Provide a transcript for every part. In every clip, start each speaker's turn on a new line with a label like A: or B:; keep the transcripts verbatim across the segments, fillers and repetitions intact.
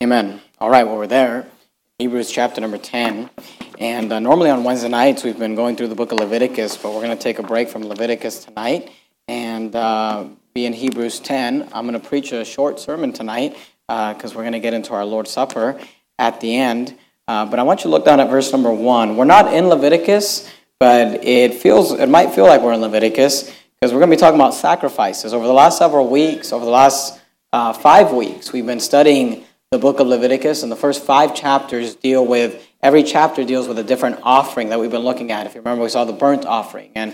A: Amen. All right, well, we're there. Hebrews chapter number ten. And uh, normally on Wednesday nights, we've been going through the book of Leviticus, but we're going to take a break from Leviticus tonight and uh, be in Hebrews ten. I'm going to preach a short sermon tonight because uh, we're going to get into our Lord's Supper at the end. Uh, but I want you to look down at verse number one. We're not in Leviticus, but it feels it might feel like we're in Leviticus because we're going to be talking about sacrifices. Over the last several weeks, over the last uh, five weeks, we've been studying the book of Leviticus, and the first five chapters deal with, every chapter deals with a different offering that we've been looking at. If you remember, we saw the burnt offering, and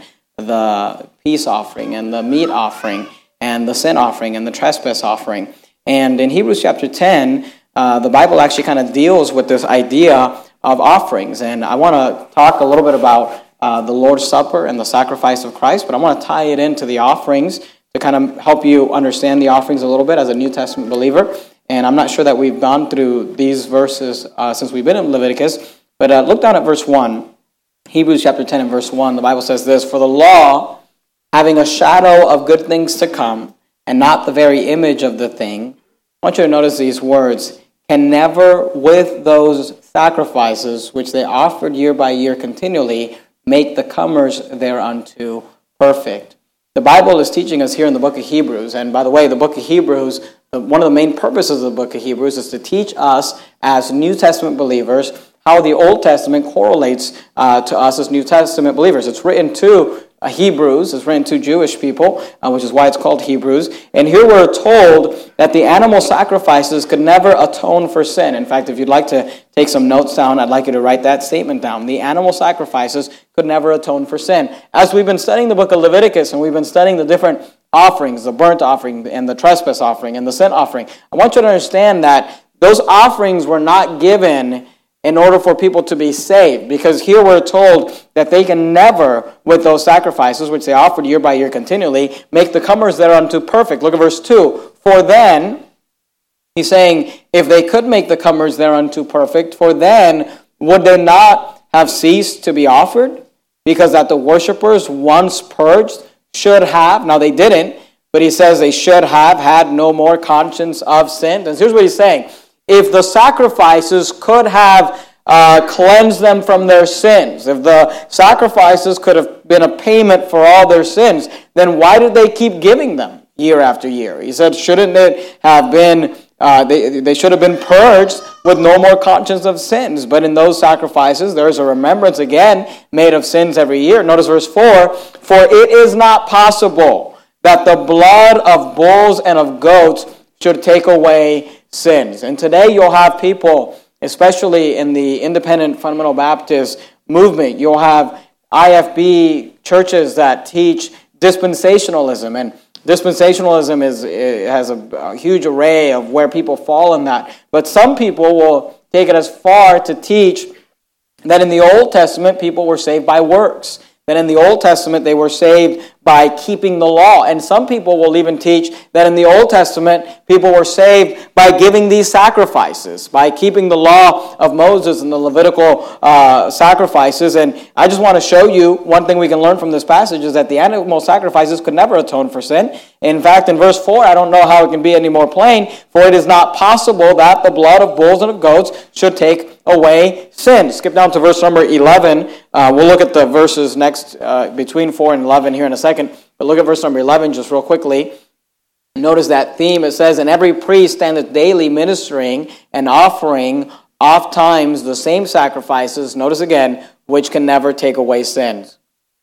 A: the peace offering, and the meat offering, and the sin offering, and the trespass offering. And in Hebrews chapter ten, uh, the Bible actually kind of deals with this idea of offerings. And I want to talk a little bit about uh, the Lord's Supper and the sacrifice of Christ, but I want to tie it into the offerings to kind of help you understand the offerings a little bit as a New Testament believer. And I'm not sure that we've gone through these verses uh, since we've been in Leviticus, but uh, look down at verse one. Hebrews chapter ten and verse one, the Bible says this, "For the law, having a shadow of good things to come, and not the very image of the thing," I want you to notice these words, "can never with those sacrifices which they offered year by year continually make the comers thereunto perfect." The Bible is teaching us here in the book of Hebrews, and by the way, the book of Hebrews, one of the main purposes of the book of Hebrews is to teach us as New Testament believers how the Old Testament correlates uh, to us as New Testament believers. It's written to uh, Hebrews, it's written to Jewish people, uh, which is why it's called Hebrews. And here we're told that the animal sacrifices could never atone for sin. In fact, if you'd like to take some notes down, I'd like you to write that statement down. The animal sacrifices could never atone for sin. As we've been studying the book of Leviticus and we've been studying the different offerings, the burnt offering and the trespass offering and the sin offering, I want you to understand that those offerings were not given in order for people to be saved, because here we're told that they can never, with those sacrifices, which they offered year by year continually, make the comers thereunto perfect. Look at verse two. "For then," he's saying, if they could make the comers thereunto perfect, "for then would they not have ceased to be offered? Because that the worshipers once purged should have," now they didn't, but he says they should have had no more conscience of sin. And here's what he's saying. If the sacrifices could have uh, cleansed them from their sins, if the sacrifices could have been a payment for all their sins, then why did they keep giving them year after year? He said, shouldn't it have been, uh, they, they should have been purged with no more conscience of sins. But in those sacrifices, there is a remembrance again made of sins every year. Notice verse four, "For it is not possible that the blood of bulls and of goats should take away sins." And today you'll have people, especially in the independent fundamental Baptist movement, you'll have I F B churches that teach dispensationalism. And dispensationalism is it has a, a huge array of where people fall in that. But some people will take it as far to teach that in the Old Testament people were saved by works. That in the Old Testament they were saved by keeping the law. And some people will even teach that in the Old Testament people were saved by giving these sacrifices, by keeping the law of Moses and the Levitical uh, sacrifices. And I just want to show you one thing we can learn from this passage is that the animal sacrifices could never atone for sin. In fact, in verse four, I don't know how it can be any more plain, "For it is not possible that the blood of bulls and of goats should take away sin." Skip down to verse number eleven. Uh, we'll look at the verses next uh, between four and eleven here in a second. But look at verse number eleven just real quickly. Notice that theme. It says, "And every priest standeth daily ministering and offering oft times the same sacrifices," notice again, "which can never take away sins."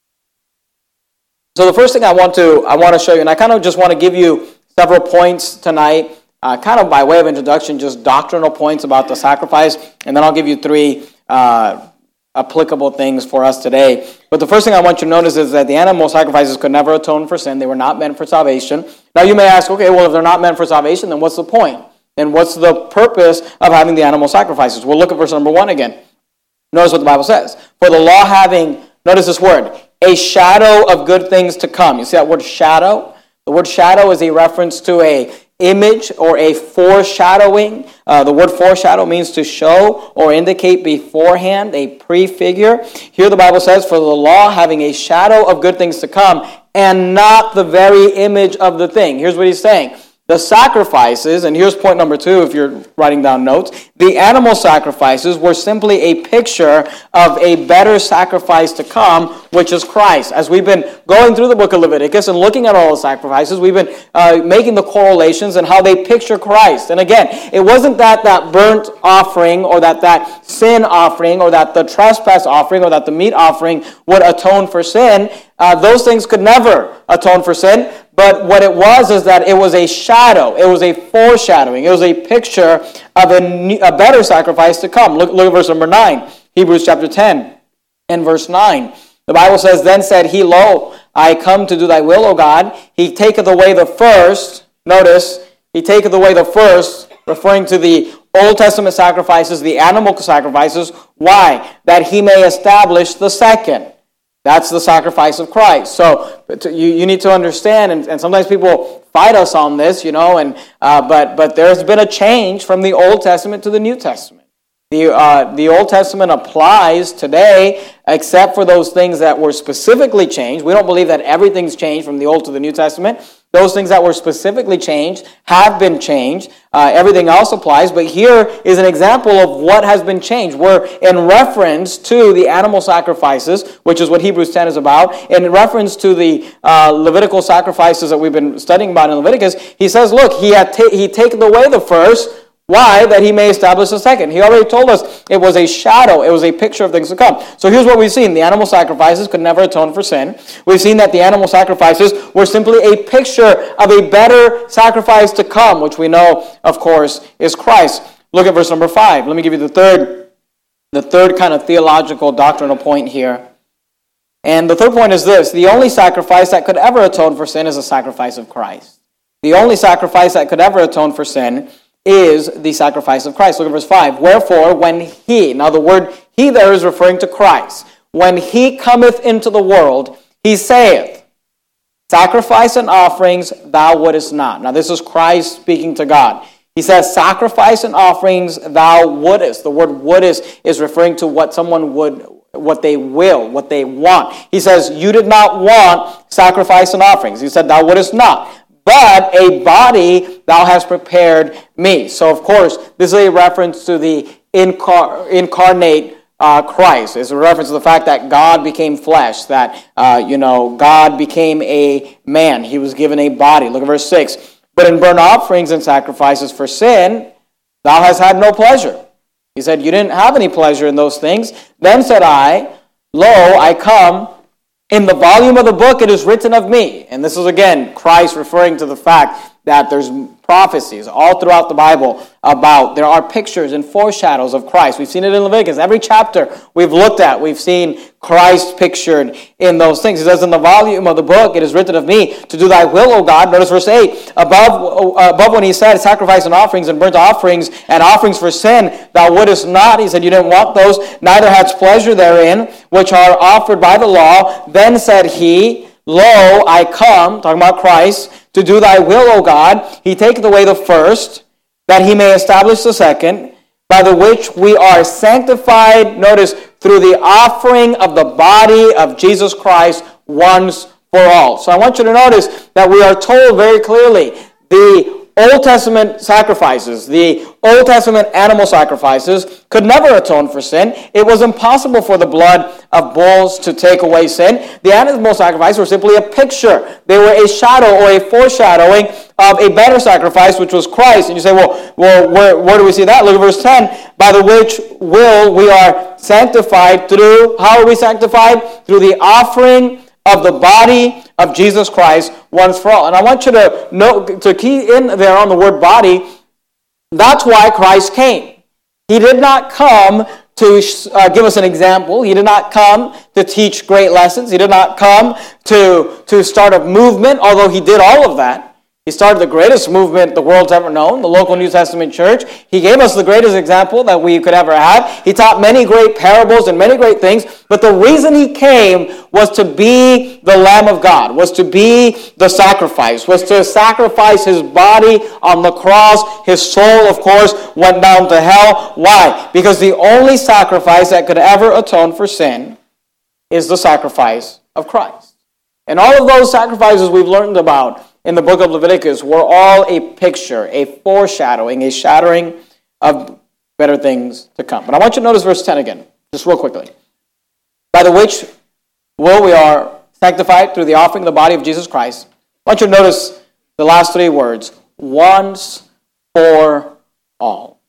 A: So the first thing I want to I want to show you, and I kind of just want to give you several points tonight, uh, kind of by way of introduction, just doctrinal points about the sacrifice, and then I'll give you three uh, applicable things for us today. But the first thing I want you to notice is that the animal sacrifices could never atone for sin. They were not meant for salvation. Now you may ask, okay, well, if they're not meant for salvation, then what's the point? Then what's the purpose of having the animal sacrifices? We'll look at verse number one again. Notice what the Bible says. "For the law having," notice this word, "a shadow of good things to come." You see that word shadow? The word shadow is a reference to a image or a foreshadowing. Uh, the word foreshadow means to show or indicate beforehand, a prefigure. Here the Bible says, "For the law having a shadow of good things to come, and not the very image of the thing." Here's what he's saying. the sacrifices, and here's point number two if you're writing down notes, the animal sacrifices were simply a picture of a better sacrifice to come, which is Christ. As we've been going through the book of Leviticus and looking at all the sacrifices, we've been uh, making the correlations and how they picture Christ. And again, it wasn't that that burnt offering or that that sin offering or that the trespass offering or that the meat offering would atone for sin. Uh, those things could never atone for sin. But what it was is that it was a shadow. It was a foreshadowing. It was a picture of a, new, a better sacrifice to come. Look, look at verse number nine. Hebrews chapter ten and verse nine. The Bible says, Then said he, Lo, I come to do thy will, O God. He taketh away the first. Notice, he taketh away the first, referring to the Old Testament sacrifices, the animal sacrifices. Why? That he may establish the second. That's the sacrifice of Christ. So you, you need to understand, and, and sometimes people fight us on this, you know, and uh, but but there's been a change from the Old Testament to the New Testament. The uh, the Old Testament applies today, except for those things that were specifically changed. We don't believe that everything's changed from the Old to the New Testament. Those things that were specifically changed have been changed. Uh, everything else applies, but here is an example of what has been changed. We're in reference to the animal sacrifices, which is what Hebrews ten is about. In reference to the uh, Levitical sacrifices that we've been studying about in Leviticus, he says, look, he had ta- he taken away the first. Why? That he may establish a second. He already told us it was a shadow. It was a picture of things to come. So here's what we've seen. The animal sacrifices could never atone for sin. We've seen that the animal sacrifices were simply a picture of a better sacrifice to come, which we know, of course, is Christ. Look at verse number five. Let me give you the third, the third kind of theological doctrinal point here. And the third point is this. The only sacrifice that could ever atone for sin is the sacrifice of Christ. The only sacrifice that could ever atone for sin is the sacrifice of Christ. Look at verse five. Wherefore, when he, now the word he there is referring to Christ, when he cometh into the world, he saith, Sacrifice and offerings thou wouldest not. Now this is Christ speaking to God. He says, sacrifice and offerings thou wouldest. The word wouldest is referring to what someone would, what they will, what they want. He says, you did not want sacrifice and offerings. He said, thou wouldest not. But a body thou hast prepared me. So, of course, this is a reference to the incar- incarnate uh, Christ. It's a reference to the fact that God became flesh, that, uh, you know, God became a man. He was given a body. Look at verse six. But in burnt offerings and sacrifices for sin, thou hast had no pleasure. He said, you didn't have any pleasure in those things. Then said I, Lo, I come. In the volume of the book it is written of me. And this is again Christ referring to the fact that there's prophecies all throughout the Bible about, there are pictures and foreshadows of Christ. We've seen it in Leviticus. Every chapter we've looked at, we've seen Christ pictured in those things. He says, in the volume of the book it is written of me to do thy will, O God. Notice verse eight. Above, above when he said, sacrifice and offerings and burnt offerings and offerings for sin, thou wouldest not. He said, you didn't want those, neither hadst pleasure therein, which are offered by the law. Then said he, Lo, I come, talking about Christ, to do thy will, O God. He taketh away the first, that he may establish the second, by the which we are sanctified, notice, through the offering of the body of Jesus Christ once for all. So I want you to notice that we are told very clearly the Old Testament sacrifices, the Old Testament animal sacrifices, could never atone for sin. It was impossible for the blood of bulls to take away sin. The animal sacrifices were simply a picture. They were a shadow or a foreshadowing of a better sacrifice, which was Christ. And you say, well, well where, where do we see that? Look at verse ten. By the which will we are sanctified through, how are we sanctified? Through the offering of the body of Jesus Christ once for all. And I want you to note, to key in there on the word body, that's why Christ came. He did not come to uh, give us an example. He did not come to teach great lessons. He did not come to, to start a movement, although he did all of that. He started the greatest movement the world's ever known, the local New Testament church. He gave us the greatest example that we could ever have. He taught many great parables and many great things. But the reason he came was to be the Lamb of God, was to be the sacrifice, was to sacrifice his body on the cross. His soul, of course, went down to hell. Why? Because the only sacrifice that could ever atone for sin is the sacrifice of Christ. And all of those sacrifices we've learned about in the book of Leviticus were all a picture, a foreshadowing, a shadowing of better things to come. But I want you to notice verse ten again, just real quickly. By the which will we are sanctified through the offering of the body of Jesus Christ. I want you to notice the last three words, once for all.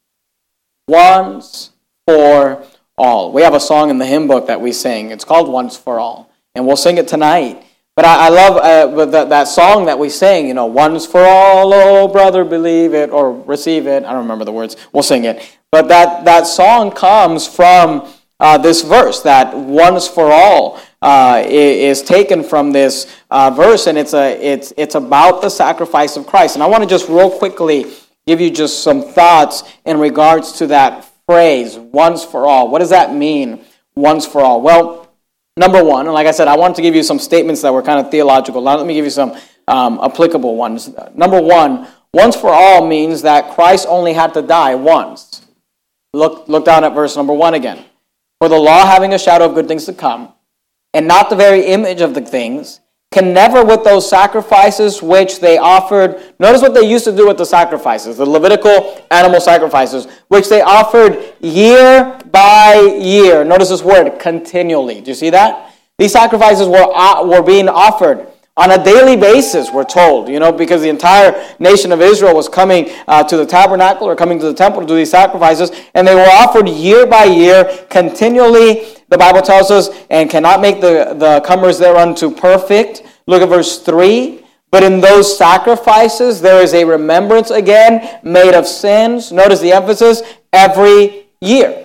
A: Once for all. We have a song in the hymn book that we sing. It's called Once for All. And we'll sing it tonight. But I, I love uh, that, that song that we sing, you know, once for all, oh brother, believe it or receive it. I don't remember the words. We'll sing it. But that, that song comes from uh, this verse, that once for all uh, is taken from this uh, verse, and it's a it's it's about the sacrifice of Christ. And I want to just real quickly give you just some thoughts in regards to that phrase, once for all. What does that mean, once for all? Well, number one, and like I said, I wanted to give you some statements that were kind of theological. Now let me give you some um, applicable ones. Number one, once for all means that Christ only had to die once. Look, look down at verse number one again. For the law, having a shadow of good things to come, and not the very image of the things, can never with those sacrifices which they offered, notice what they used to do with the sacrifices, the Levitical animal sacrifices, which they offered year by year. Notice this word, continually. Do you see that? These sacrifices were, uh, were being offered on a daily basis, we're told, you know, because the entire nation of Israel was coming uh, to the tabernacle or coming to the temple to do these sacrifices, and they were offered year by year, continually, the Bible tells us, and cannot make the, the comers thereunto perfect. Look at verse three. But in those sacrifices, there is a remembrance again made of sins. Notice the emphasis, every year.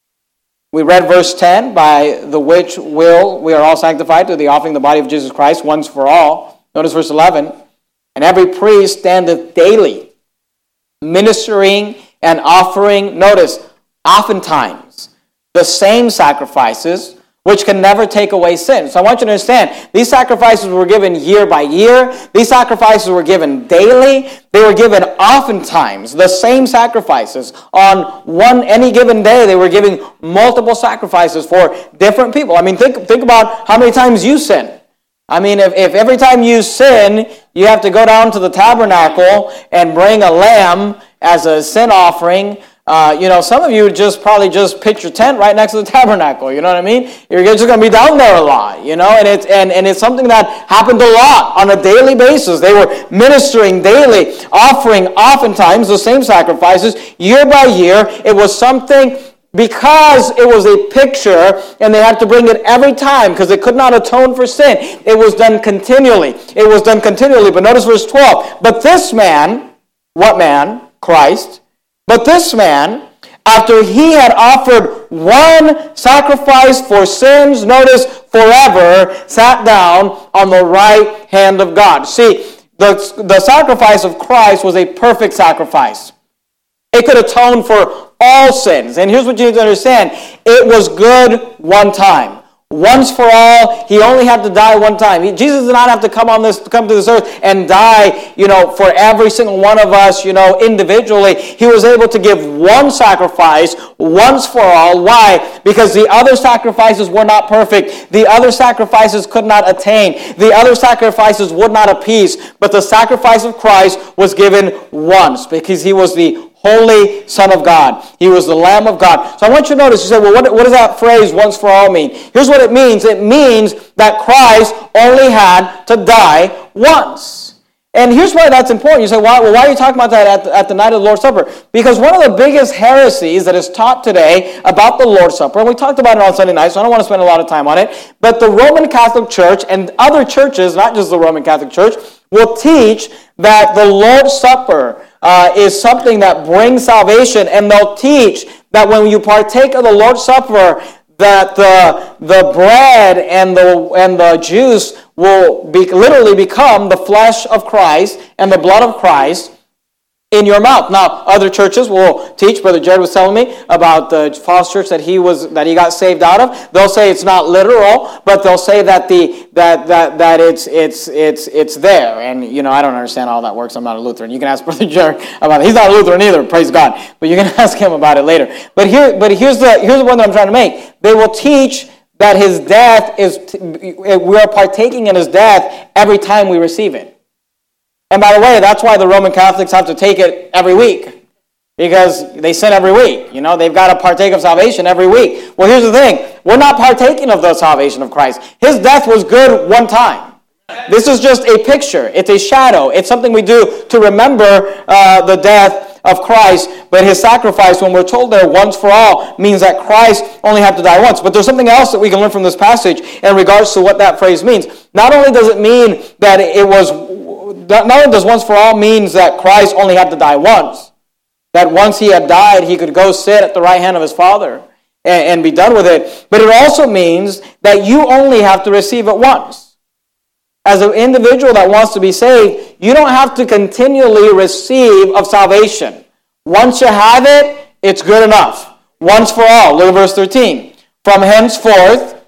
A: We read verse ten, by the which will we are all sanctified through the offering of the body of Jesus Christ once for all. Notice verse eleven. And every priest standeth daily, ministering and offering, notice, oftentimes, the same sacrifices, which can never take away sin. So I want you to understand, these sacrifices were given year by year. These sacrifices were given daily. They were given oftentimes, the same sacrifices. On one any given day, they were giving multiple sacrifices for different people. I mean, think, think about how many times you sin. I mean, if, if every time you sin, you have to go down to the tabernacle and bring a lamb as a sin offering, Uh, you know, some of you just probably just pitch your tent right next to the tabernacle. You know what I mean? You're just going to be down there a lot, you know, and it's and, and it's something that happened a lot on a daily basis. They were ministering daily, offering oftentimes the same sacrifices year by year. It was something because it was a picture, and they had to bring it every time because they could not atone for sin. It was done continually. It was done continually. But notice verse twelve. But this man, what man? Christ. But this man, after he had offered one sacrifice for sins, notice, forever, sat down on the right hand of God. See, the, the sacrifice of Christ was a perfect sacrifice. It could atone for all sins. And here's what you need to understand. It was good one time. Once for all, he only had to die one time. He, Jesus did not have to come on this, come to this earth and die, you know, for every single one of us, you know, individually. He was able to give one sacrifice once for all. Why? Because the other sacrifices were not perfect. The other sacrifices could not attain. The other sacrifices would not appease. But the sacrifice of Christ was given once because he was the Holy Son of God. He was the Lamb of God. So I want you to notice, you say, well, what, what does that phrase, once for all, mean? Here's what it means. It means that Christ only had to die once. And here's why that's important. You say, why, well, why are you talking about that at the, at the night of the Lord's Supper? Because one of the biggest heresies that is taught today about the Lord's Supper, and we talked about it on Sunday night, so I don't want to spend a lot of time on it, but the Roman Catholic Church and other churches, not just the Roman Catholic Church, will teach that the Lord's Supper Uh, is something that brings salvation, and they'll teach that when you partake of the Lord's Supper, that the the bread and the and the juice will be literally become the flesh of Christ and the blood of Christ in your mouth. Now, other churches will teach. Brother Jared was telling me about the false church that he was that he got saved out of. They'll say it's not literal, but they'll say that the that that that it's it's it's it's there. And you know, I don't understand how that works. I'm not a Lutheran. You can ask Brother Jared about it. He's not a Lutheran either. Praise God. But you can ask him about it later. But here, but here's the here's the one that I'm trying to make. They will teach that his death is we are partaking in his death every time we receive it. And by the way, that's why the Roman Catholics have to take it every week, because they sin every week. You know, they've got to partake of salvation every week. Well, here's the thing. We're not partaking of the salvation of Christ. His death was good one time. This is just a picture. It's a shadow. It's something we do to remember uh, the death of Christ. But his sacrifice, when we're told there once for all, means that Christ only had to die once. But there's something else that we can learn from this passage in regards to what that phrase means. Not only does it mean that it was, not only does once for all means that Christ only had to die once, that once he had died, he could go sit at the right hand of his Father and, and be done with it. But it also means that you only have to receive it once. As an individual that wants to be saved, you don't have to continually receive of salvation. Once you have it, it's good enough. Once for all. Look at verse thirteen. From henceforth,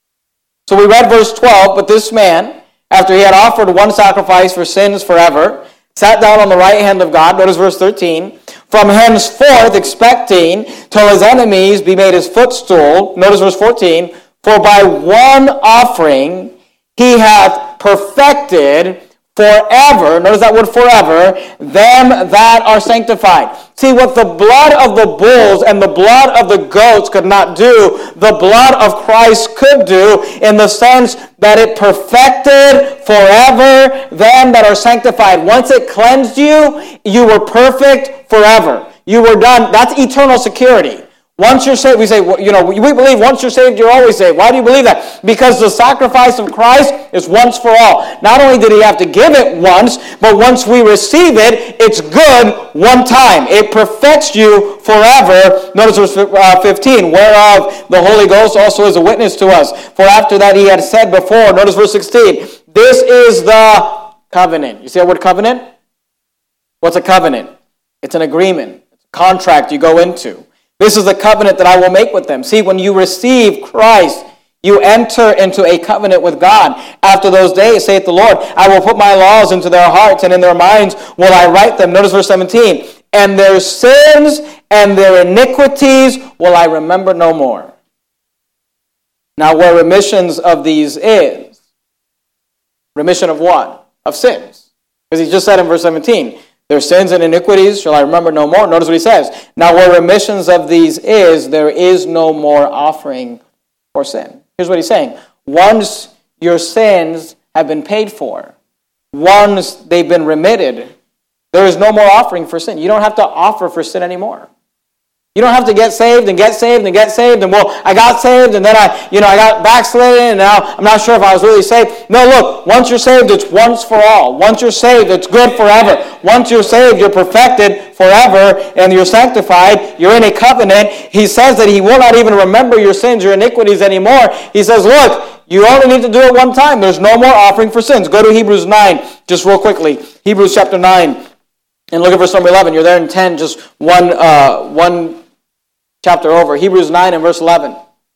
A: so we read verse twelve, but this man, after he had offered one sacrifice for sins forever, sat down on the right hand of God. Notice verse thirteen. From henceforth, expecting till his enemies be made his footstool. Notice verse fourteen. For by one offering he hath perfected forever, notice that word forever, them that are sanctified. See, what the blood of the bulls and the blood of the goats could not do, the blood of Christ could do, in the sense that it perfected forever them that are sanctified. Once it cleansed you, you were perfect forever. You were done. That's eternal security. Once you're saved, we say, you know, we believe once you're saved, you're always saved. Why do you believe that? Because the sacrifice of Christ is once for all. Not only did he have to give it once, but once we receive it, it's good one time. It perfects you forever. Notice verse fifteen, whereof the Holy Ghost also is a witness to us. For after that he had said before, notice verse sixteen, this is the covenant. You see that word covenant? What's a covenant? It's an agreement. It's a contract you go into. This is the covenant that I will make with them. See, when you receive Christ, you enter into a covenant with God. After those days, saith the Lord, I will put my laws into their hearts, and in their minds will I write them. Notice verse seventeen. And their sins and their iniquities will I remember no more. Now, where remissions of these is, remission of what? Of sins. Because he just said in verse seventeen, their sins and iniquities shall I remember no more. Notice what he says. Now where remissions of these is, there is no more offering for sin. Here's what he's saying. Once your sins have been paid for, once they've been remitted, there is no more offering for sin. You don't have to offer for sin anymore. You don't have to get saved and get saved and get saved and, well, I got saved and then I, you know, I got backslidden and now I'm not sure if I was really saved. No, look, once you're saved, it's once for all. Once you're saved, it's good forever. Once you're saved, you're perfected forever and you're sanctified. You're in a covenant. He says that he will not even remember your sins, your iniquities anymore. He says, look, you only need to do it one time. There's no more offering for sins. Go to Hebrews nine, just real quickly. Hebrews chapter nine, and look at verse number eleven. You're there in ten, just one, uh, one chapter over. Hebrews nine and verse eleven.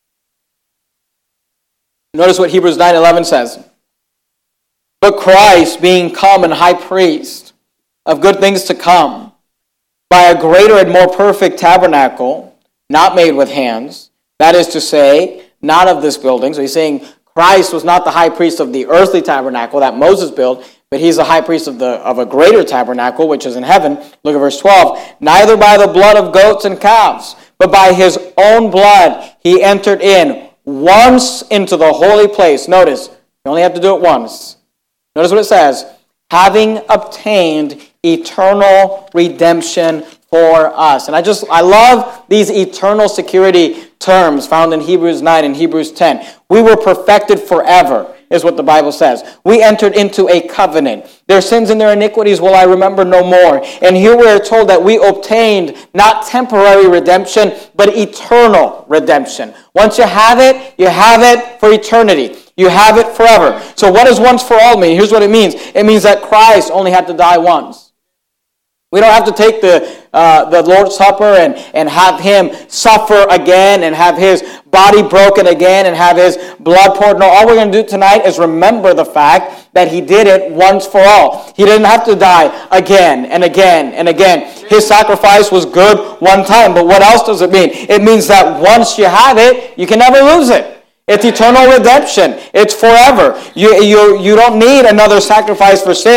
A: Notice what Hebrews nine eleven says. But Christ, being come and high priest of good things to come, by a greater and more perfect tabernacle, not made with hands, that is to say, not of this building. So he's saying Christ was not the high priest of the earthly tabernacle that Moses built, but he's the high priest of the of a greater tabernacle, which is in heaven. Look at verse twelve. Neither by the blood of goats and calves, but by his own blood he entered in once into the holy place. Notice, you only have to do it once. Notice what it says. Having obtained eternal redemption for us. And I just, I love these eternal security terms found in Hebrews nine and Hebrews ten. We were perfected forever, is what the Bible says. We entered into a covenant. Their sins and their iniquities will I remember no more. And here we are told that we obtained not temporary redemption, but eternal redemption. Once you have it, you have it for eternity. You have it forever. So what does once for all mean? Here's what it means. It means that Christ only had to die once. We don't have to take the uh, the Lord's Supper and, and have him suffer again and have his body broken again and have his blood poured. No, all we're going to do tonight is remember the fact that he did it once for all. He didn't have to die again and again and again. His sacrifice was good one time. But what else does it mean? It means that once you have it, you can never lose it. It's eternal redemption. It's forever. You, you, you don't need another sacrifice for sins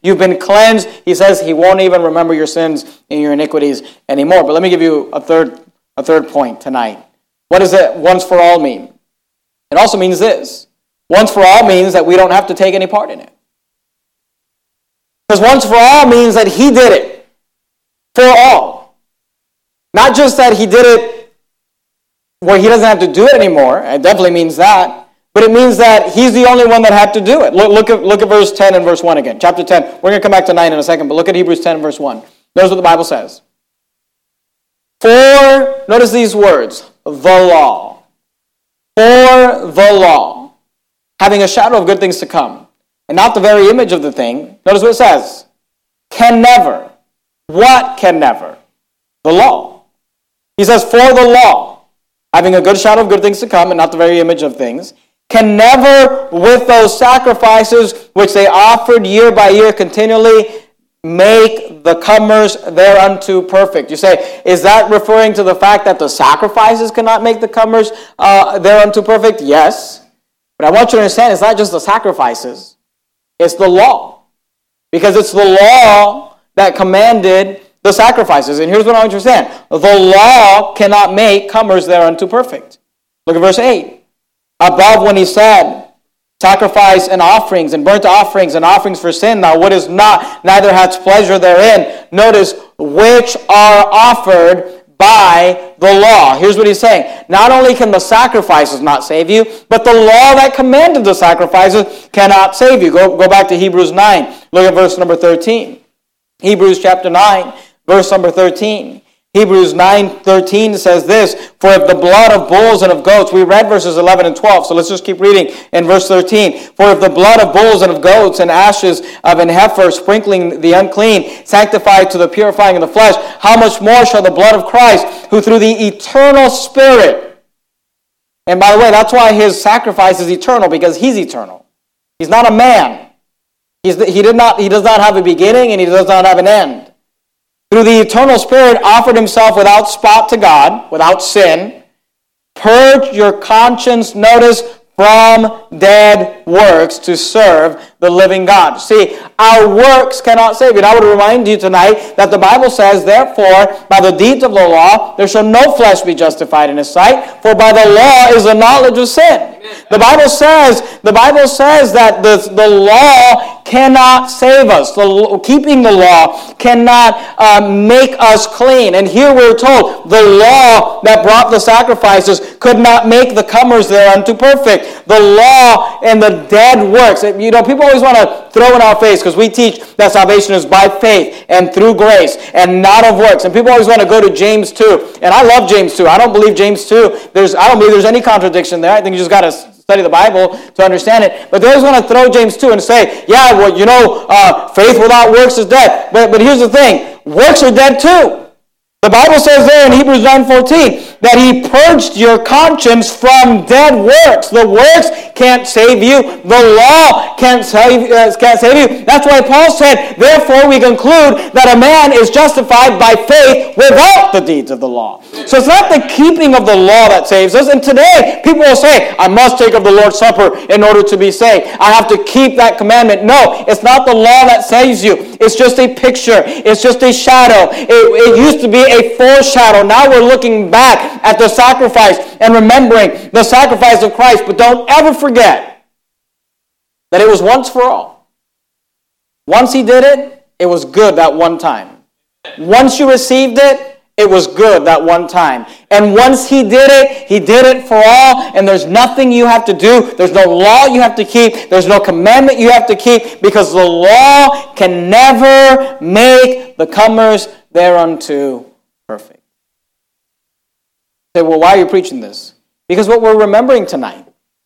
A: You've been cleansed. He says he won't even remember your sins and your iniquities anymore. But let me give you a third, a third point tonight. What does it once for all mean? It also means this. Once for all means that we don't have to take any part in it. Because once for all means that he did it for all. Not just that he did it where he doesn't have to do it anymore. It definitely means that. But it means that he's the only one that had to do it. Look, look, at, look at verse ten and verse one again. Chapter ten. We're going to come back to nine in a second, but look at Hebrews ten and verse one. Notice what the Bible says. For, notice these words, the law. For the law, having a shadow of good things to come, and not the very image of the thing. Notice what it says. Can never. What can never? The law. He says, for the law, having a good shadow of good things to come, and not the very image of things, can never, with those sacrifices which they offered year by year continually, make the comers thereunto perfect. You say, is that referring to the fact that the sacrifices cannot make the comers uh, thereunto perfect? Yes. But I want you to understand, it's not just the sacrifices. It's the law. Because it's the law that commanded the sacrifices. And here's what I want you to understand. The law cannot make comers thereunto perfect. Look at verse eight. Above when he said, sacrifice and offerings and burnt offerings and offerings for sin, thou wouldest not, neither hadst pleasure therein. Notice, which are offered by the law. Here's what he's saying. Not only can the sacrifices not save you, but the law that commanded the sacrifices cannot save you. Go, go back to Hebrews nine. Look at verse number thirteen. Hebrews chapter nine, verse number thirteen. Hebrews nine thirteen says this, for if the blood of bulls and of goats, we read verses eleven and twelve, so let's just keep reading in verse thirteen. For if the blood of bulls and of goats and ashes of an heifer sprinkling the unclean, sanctified to the purifying of the flesh, how much more shall the blood of Christ, who through the eternal Spirit, and by the way, that's why his sacrifice is eternal, because he's eternal. He's not a man. He's, he, did not, he does not have a beginning and he does not have an end. Through the eternal Spirit, offered himself without spot to God, without sin. Purge your conscience, notice, from dead works to serve the living God. See, our works cannot save you. And I would remind you tonight that the Bible says, therefore, by the deeds of the law, there shall no flesh be justified in his sight, for by the law is the knowledge of sin. The Bible says, the Bible says that the, the law cannot save us. The, keeping the law cannot uh, make us clean. And here we're told the law that brought the sacrifices could not make the comers thereunto perfect. The law and the dead works. You know, people always want to throw in our face because we teach that salvation is by faith and through grace and not of works. And people always want to go to James two. And I love James two. I don't believe James two. There's, I don't believe there's any contradiction there. I think you just got to study the Bible to understand it. But they always want to throw James two and say, yeah, well, you know, uh, faith without works is dead. But, but here's the thing. Works are dead too. The Bible says there in Hebrews nine fourteen that he purged your conscience from dead works. The works can't save you. The law can't save, uh, can't save you. That's why Paul said, therefore we conclude that a man is justified by faith without the deeds of the law. So it's not the keeping of the law that saves us. And today, people will say, I must take of the Lord's Supper in order to be saved. I have to keep that commandment. No, it's not the law that saves you. It's just a picture. It's just a shadow. It, it used to be a foreshadow. Now we're looking back at the sacrifice and remembering the sacrifice of Christ. But don't ever forget that it was once for all. Once he did it, it was good that one time. Once you received it, it was good that one time. And once he did it, he did it for all. And there's nothing you have to do. There's no law you have to keep. There's no commandment you have to keep. Because the law can never make the comers thereunto perfect. You say, well, why are you preaching this? Because what we're remembering tonight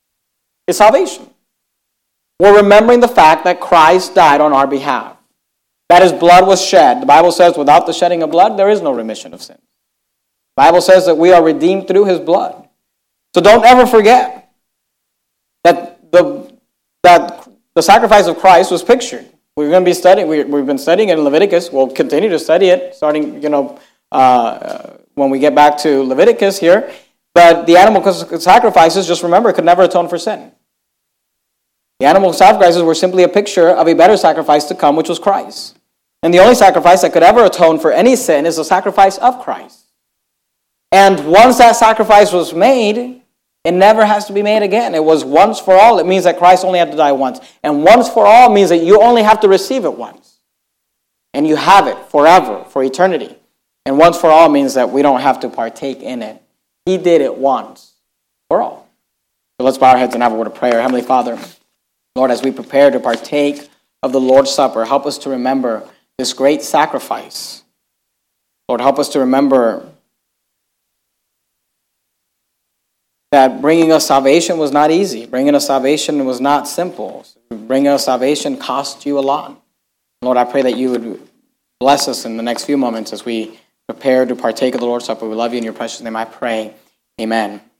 A: is salvation. We're remembering the fact that Christ died on our behalf. That his blood was shed. The Bible says without the shedding of blood, there is no remission of sin. The Bible says that we are redeemed through his blood. So don't ever forget that the, that the sacrifice of Christ was pictured. We're going to be studying, we, we've been studying it in Leviticus. We'll continue to study it starting, you know, uh, when we get back to Leviticus here. But the animal sacrifices, just remember, could never atone for sin. The animal sacrifices were simply a picture of a better sacrifice to come, which was Christ. And the only sacrifice that could ever atone for any sin is the sacrifice of Christ. And once that sacrifice was made, it never has to be made again. It was once for all. It means that Christ only had to die once. And once for all means that you only have to receive it once. And you have it forever, for eternity. And once for all means that we don't have to partake in it. He did it once for all. So let's bow our heads and have a word of prayer. Heavenly Father, Lord, as we prepare to partake of the Lord's Supper, help us to remember this great sacrifice. Lord, help us to remember that bringing us salvation was not easy. Bringing us salvation was not simple. Bringing us salvation cost you a lot. Lord, I pray that you would bless us in the next few moments as we prepare to partake of the Lord's Supper. We love you in your precious name. I pray. Amen.